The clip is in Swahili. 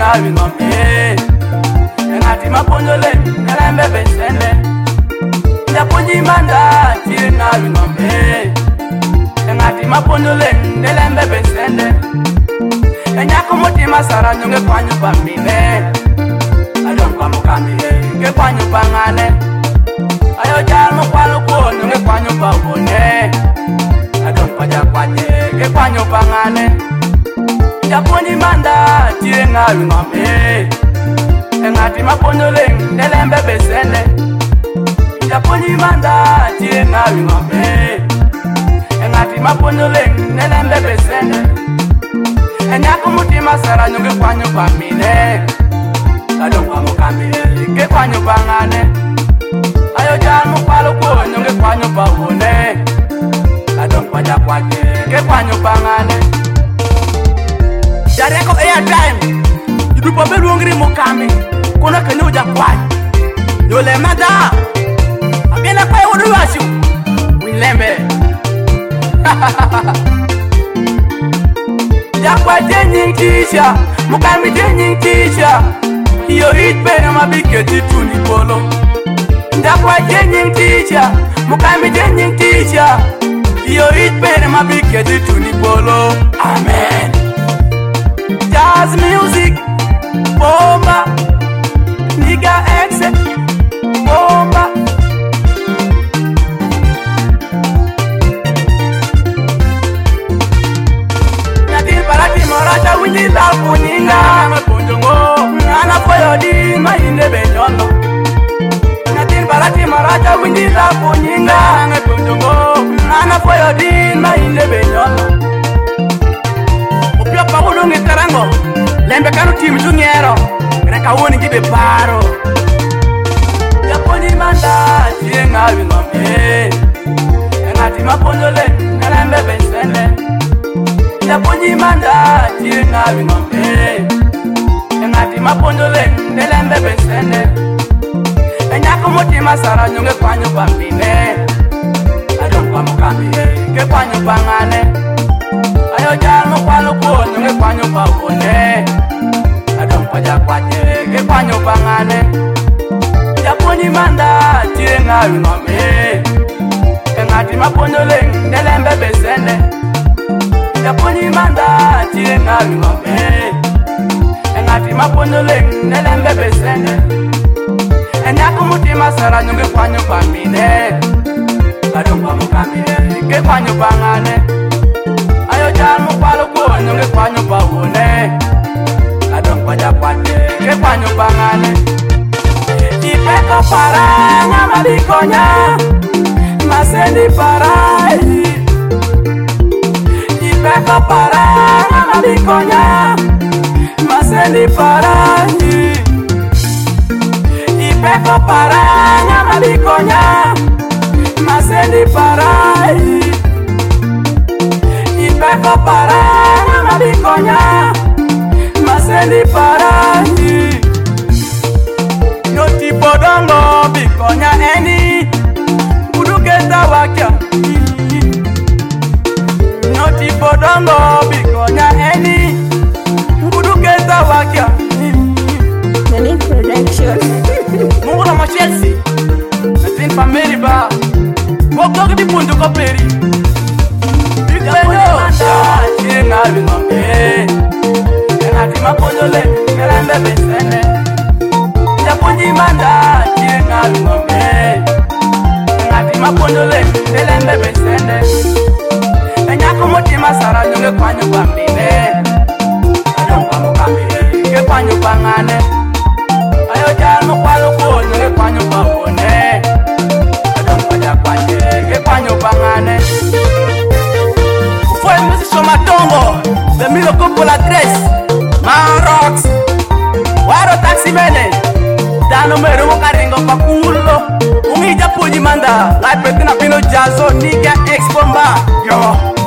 ngawi ngome ngati mapondole ngelembe besende ndaponyi manda tie ngawi ngome ngati mapondole ngelembe besende enyako mutima sara nyonge kwanyu pamine adon kwa mukamile nge kwanyu pangane ayo jamo kwalo kuono nge kwanyu pabone adon kwa jakwaje nge kwanyu pangane ndaponyi manda tie ngawi ngome ngati mapondole ngelembe besende ndaponyi manda tie ngawi ngome ngati mapondole ngelembe besende enyako mutima sara nyonge kwanyu pamine adon kwa mukamile nge kwanyu pangane ayo jamo kwalo kuono nge kwanyu pabone adon kwa jakwaje nge kwanyu pangane Jareko airtime Yudu pobe luongri mukami Kuna kene uja kwai Yole mada Abena kwa yudu washu Wilembe Jakwa jenying tisha Mukami jenying tisha Iyo hitpe na mabike tituni polo Jakwa jenying tisha Mukami jenying tisha Iyo hitpe na mabike tituni polo Amen Jazz music, bomba, nigga exe, bomba. Natin parati moracha winji la puninga, me punjongo, ana foyo di mainde benyolo. Natin parati moracha winji la puninga, me punjongo, ana foyo di mainde benyolo. Upia pagulo ngitarango lembe kanu timu jungero reka woni gibe paro Japoni manda tie ngawi ngome ngati mapondole ngelembe besende Japoni manda tie ngawi ngome ngati mapondole ngelembe besende enyako mutima sara nyonge kwanyu pambine adon kwa mukamile ke kwanyu pangane ayo jamo kwalo kuono nge kwanyu pabone adon kwa jakwaje nge kwanyu pangane Japoni manda tie ngawi ngome ngati mapondole ngelembe besende Japoni manda tie ngawi ngome ngati mapondole ngelembe besende enyako mutima sara nyonge kwanyu pamine adon kwa mukamile nge kwanyu pangane ayo jamo kwalo kuono nge kwanyu pabone adon kwa jakwaje nge kwanyu pangane Ipeko para nyama bikonya masendi para Ipeko para nyama bikonya masendi para Ipeko para nyama bikonya masendi para Ipeko para nyama bikonya masendi para Noti podongo bikonya eni Uduketa wakia Noti podongo bikonya eni Uduketa wakia Nani production Mungu na Chelsea Natin family ba Woko di pundu ko peri Bikonya manda tie ngawi ngombe ngati mapondole ngelembe besende Japoni manda tie ngawi ngombe ngati mapondole ngelembe besende enyako mutima sara nyonge kwanyu pambine adon kwa mukamile nge kwanyu pangane ayo jamo kwalo kuono nge kwanyu pabone adon kwa jakwaje nge kwanyu pangane Foi musisho matongo the milo kopo la tres Marox Waro taxi mene Dano mero mokaringo pakulo Ungi Japoni manda Lai petina pino jazo Nigga X bomba Yo